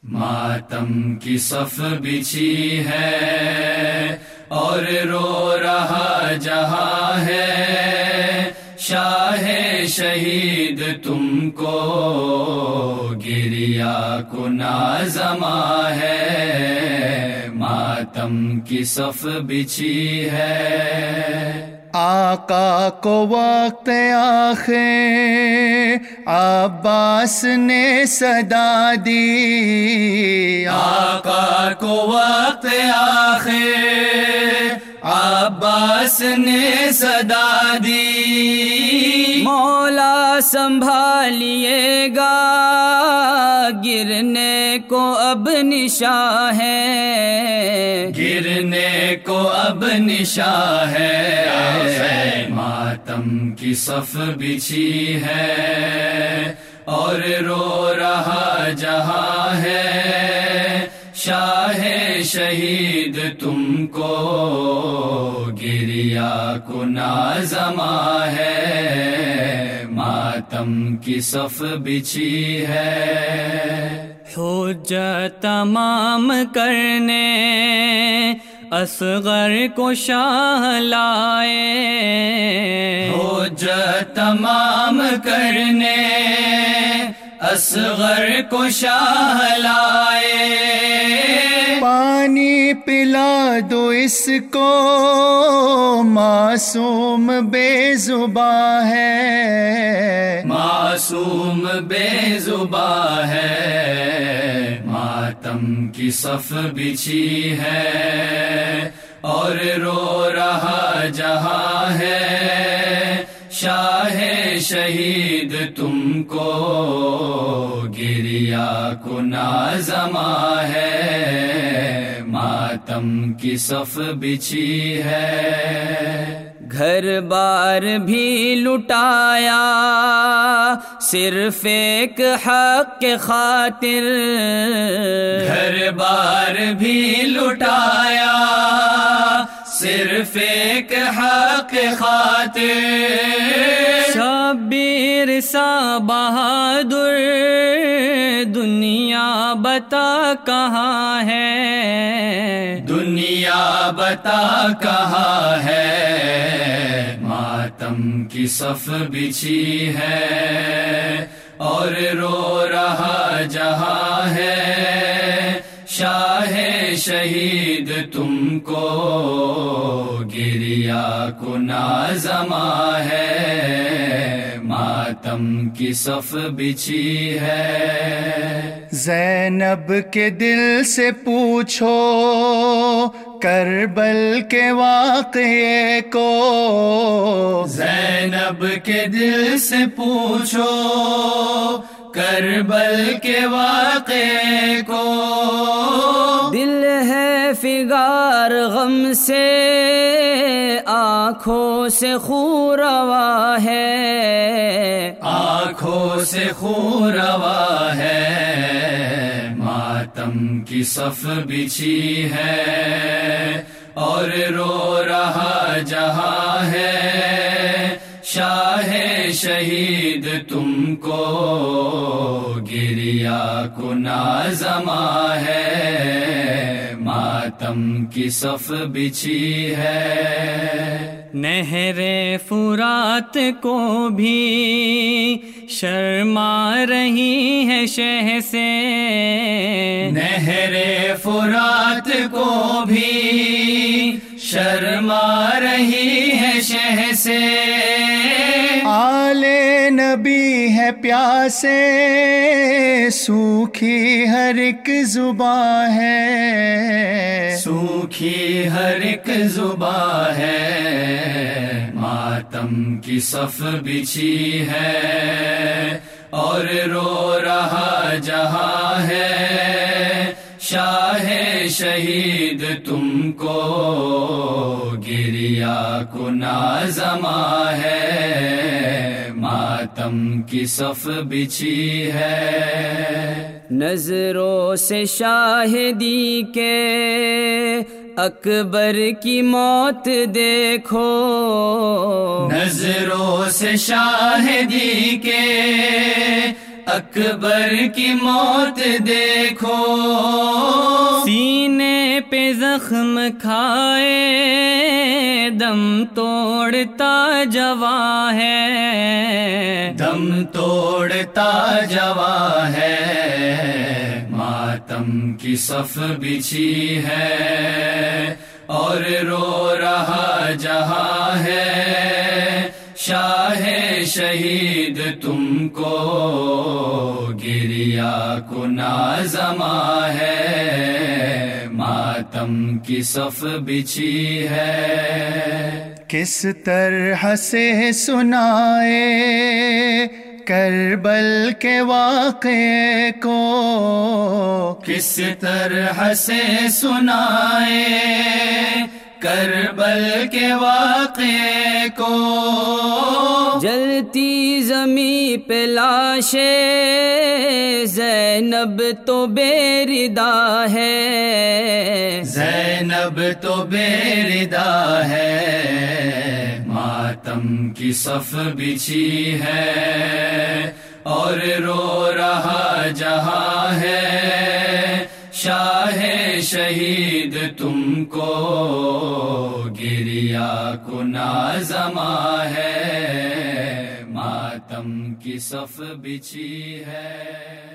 ماتم کی صف بچھی ہے اور رو رہا جہاں ہے، شاہ شہید تم کو گریا کناں زماں ہے، ماتم کی صف بچھی ہے۔ آقا کو وقت آخر عباس نے صدا دی، آقا کو وقت آخر عباس نے صدا دی، مولا سنبھالیے گا گرنے کو اب نشاں ہے، گرنے کو اب نشاں ہے، ماتم کی صف بچھی ہے اور رو رہا جہاں ہے، شاہ شہید تم کو گریا کناں زماں ہے، ماتم کی صف بچھی ہے۔ حجت تمام کرنے اصغر کو شاہ لائے، حجت تمام کرنے اصغر کو شاہ لائے، پانی پلا دو اس کو معصوم بے زباں ہے، معصوم بے زباں ہے، ماتم کی صف بچھی ہے اور رو رہا جہاں ہے، شاہ شہید تم کو گریا کناں زماں ہے، ماتم کی صف بچھی ہے۔ گھر بار بھی لٹایا صرف ایک حق کے خاطر، گھر بار بھی لٹایا صرف ایک حق کے خاطر، شبیر سا بہادر دنیا بتا کہاں ہے، دنیا بتا کہاں ہے، ماتم کی صف بچھی ہے اور رو رہا جہاں ہے، شاہ شہید تم کو گریا کناں زماں ہے، ماتم کی صف بچھی ہے۔ زینب کے دل سے پوچھو کربل کے واقعے کو، زینب کے دل سے پوچھو کربل کے واقعے کو، دل ہے فگار غم سے آنکھوں سے خون روا ہے، آنکھوں سے خون روا ہے، ماتم کی صف بچھی ہے اور رو رہا جہاں ہے، شاہ شہید تم کو گریا کناں زماں ہے، ماتم کی صف بچھی ہے۔ نہر فرات کو بھی شرما رہی ہے شہ سے، نہر فرات کو بھی شرما رہی ہے شہ سے، آل نبی ہے پیاسے سوکھی ہر ایک زباں ہے، سوکھی ہر ایک زباں ہے، ماتم کی صف بچھی ہے اور رو رہا جہاں ہے، شاہ شہید تم کو گریا کناں زماں ہے، ماتم کی صف بچھی ہے۔ نظروں سے شاہدی کے اکبر کی موت دیکھو، نظروں سے شاہدی کے اکبر کی موت دیکھو، سینے پہ زخم کھائے دم توڑتا جواں ہے، دم توڑتا جواں ہے، ماتم کی صف بچھی ہے اور رو رہا جہاں ہے، شاہ شہید تم کو گریا کنا زماں ہے، ماتم کی صف بچھی ہے۔ کس طرح سے سنائے کربل کے واقعے کو، کس طرح سے سنائے کربل کے واقعے کو، جلتی زمیں پہ لاشیں زینب تو بے ردا ہے، زینب تو بے ردا ہے، ماتم کی صف بچھی ہے اور رو رہا جہاں ہے، شاہ شہید تم کو گریا کنا زماں ہے، ماتم کی صف بچھی ہے۔